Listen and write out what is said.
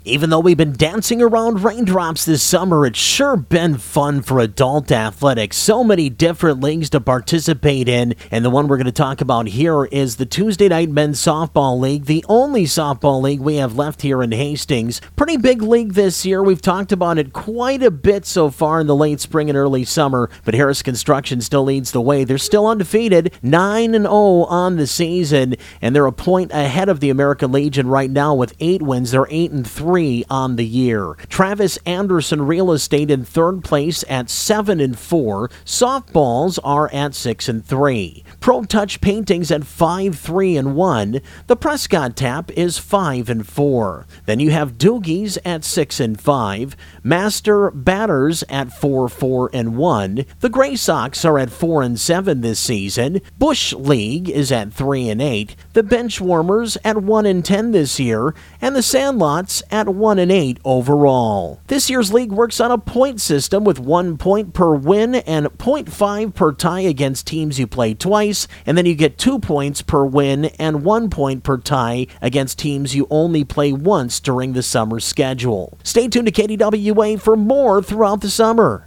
Even though we've been dancing around raindrops this summer, it's sure been fun for adult athletics. So many different leagues to participate in, and the one we're going to talk about here is the Tuesday Night Men's Softball League, the only softball league we have left here in Hastings. Pretty big league this year. We've talked about it quite a bit so far in the late spring and early summer, but Harris Construction still leads the way. They're still undefeated, 9-0 on the season, and they're a point ahead of the American Legion right now with 8 wins. They're 8-3 on the year. Travis Anderson Real Estate in third place at 7-4. Softballs are at 6-3. Pro Touch Paintings at 5-3-1. The Prescott Tap is 5-4. Then you have Doogie's at 6-5. Master Batters at 4-4-1. The Gray Sox are at 4-7 this season. Bush League is at 3-8. The Benchwarmers at 1-10 this year, and the Sandlots at 1-8 overall. This year's league works on a point system with 1 point per win and 0.5 per tie against teams you play twice, and then you get 2 points per win and 1 point per tie against teams you only play once during the summer schedule. Stay tuned to KDWA for more throughout the summer.